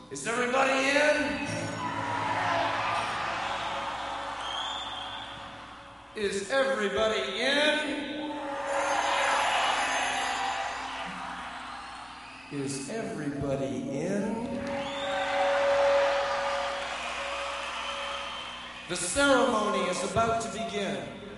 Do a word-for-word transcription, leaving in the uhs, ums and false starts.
Is everybody in? Is everybody in? Is everybody in? The ceremony is about to begin.